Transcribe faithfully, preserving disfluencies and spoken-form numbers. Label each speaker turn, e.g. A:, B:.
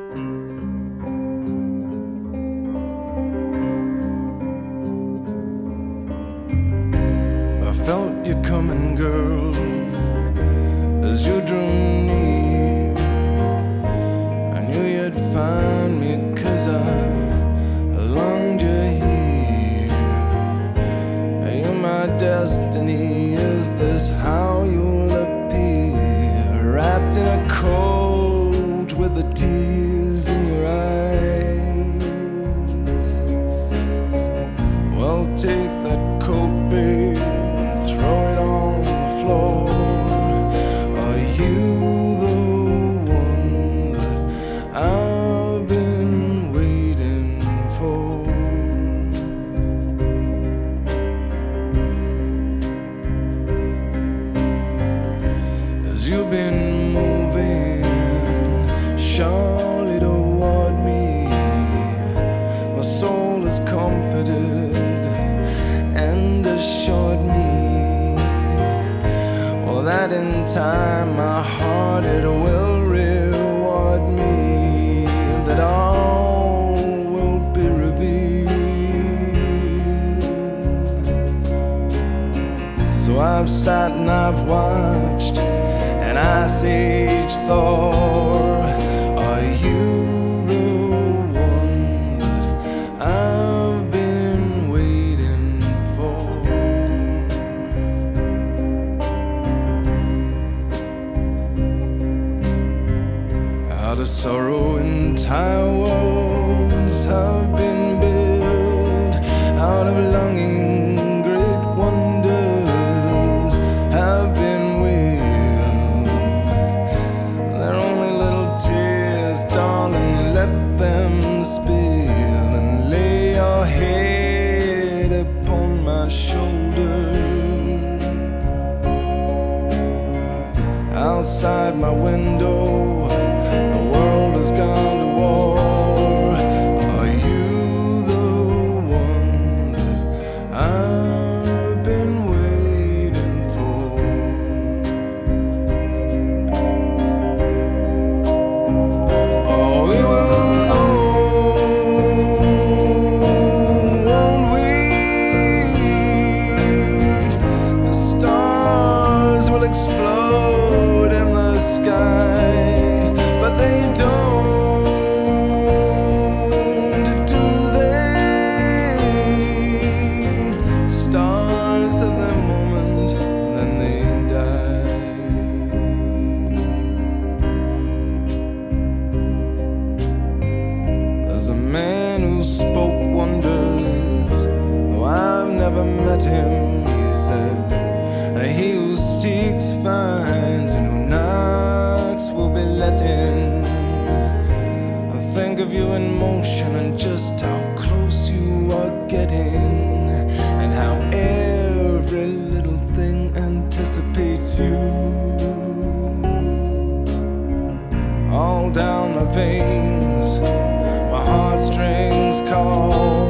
A: I felt you coming, girl, as you drew near. I knew you'd find me 'cause I longed you here. You're my destiny, is this how you'll appear? Wrapped in a coat with the tears in your eyes. Well, take that coat, babe, and throw it on the floor. Are you the one that I've been waiting for? 'Cause you've been moving surely toward me. My soul is comforted and assured me, well, that in time my heart it will reward me, and that all will be revealed. So I've sat and I've watched and I sage Thor. Are you the one that I've been waiting for? Out of sorrow entire walls have been built, out of longing great wonders have been willed. They're only little tears, darling, let them spill, and lay your head upon my shoulder. Outside my window, the world has gone to war. Are you the one that I've been waiting for? Oh, we will know, won't we? The stars will explode in the sky, but they don't, do they? Stars have their moment, and then they die. There's a man who spoke wonders, though I've never met him. He said, he who seeks finds, and who knocks will be let in. I think of you in motion and just how close you are getting, and how every little thing anticipates you. All down my veins, my heartstrings call.